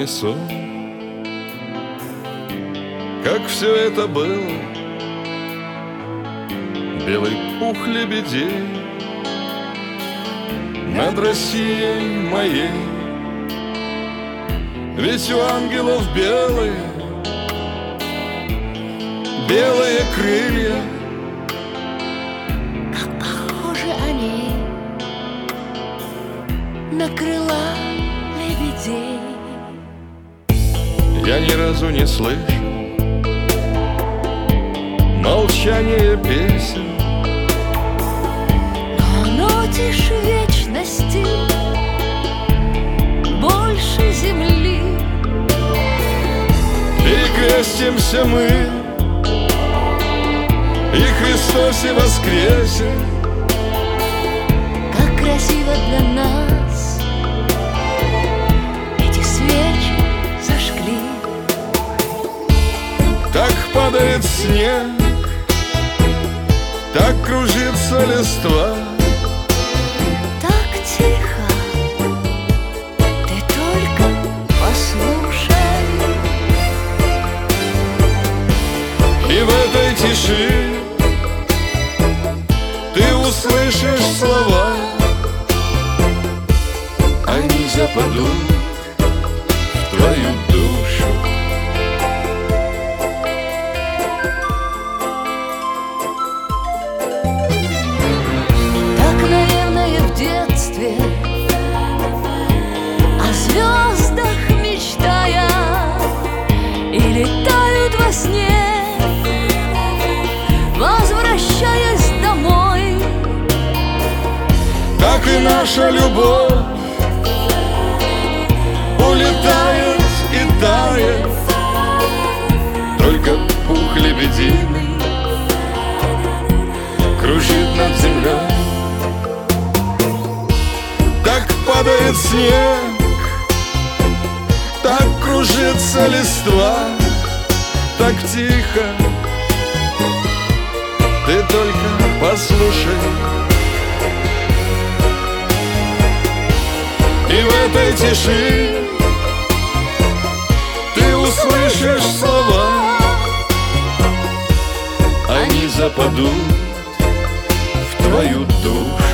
не сон. Как все это было, белый пух лебедей над Россией моей. Ведь у ангелов белые крылья. Как похожи они на крыла лебедей. Я ни разу не слышал молчание песен, Но оно тише вечности, больше земли. И крестимся мы, и Христосе воскресе. Как красиво для нас эти свечи зажгли. Так падает снег, так кружится листва. Так тихо, ты только послушай. И в этой тиши ты услышишь слова, они западут в твою душу. Так, наверное, в детстве о звездах мечтая и летают во сне, возвращаясь домой. Так и наша любовь улетает и тает, только пух лебединый кружит над землей. Так падает снег, так кружится листва, так тихо, ты только послушай. И в этой тиши ты услышишь слова, они западут в твою душу.